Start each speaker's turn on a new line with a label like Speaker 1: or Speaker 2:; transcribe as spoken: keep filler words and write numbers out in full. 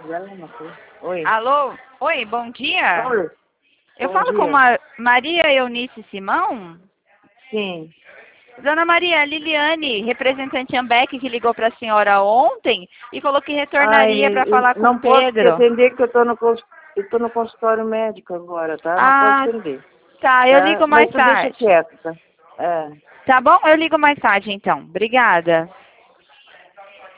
Speaker 1: Oi.
Speaker 2: Alô? Oi, bom dia.
Speaker 1: Oi.
Speaker 2: Eu
Speaker 1: Bom
Speaker 2: falo
Speaker 1: dia.
Speaker 2: com Ma Maria Eunice Simão?
Speaker 1: Sim.
Speaker 2: Dona Maria, Liliane, representante Ambeck, que ligou para a senhora ontem e falou que retornaria
Speaker 1: Ai,
Speaker 2: para
Speaker 1: eu
Speaker 2: falar com o
Speaker 1: não posso te
Speaker 2: Pedro.
Speaker 1: atender que eu tô no, cons- eu tô no consultório médico agora, tá? Não posso
Speaker 2: Ah,
Speaker 1: atender.
Speaker 2: tá, eu
Speaker 1: Tá?
Speaker 2: ligo
Speaker 1: Mas
Speaker 2: mais
Speaker 1: tu deixa
Speaker 2: tarde.
Speaker 1: quieto, tá? É.
Speaker 2: Tá bom? Eu ligo mais tarde, então. Obrigada.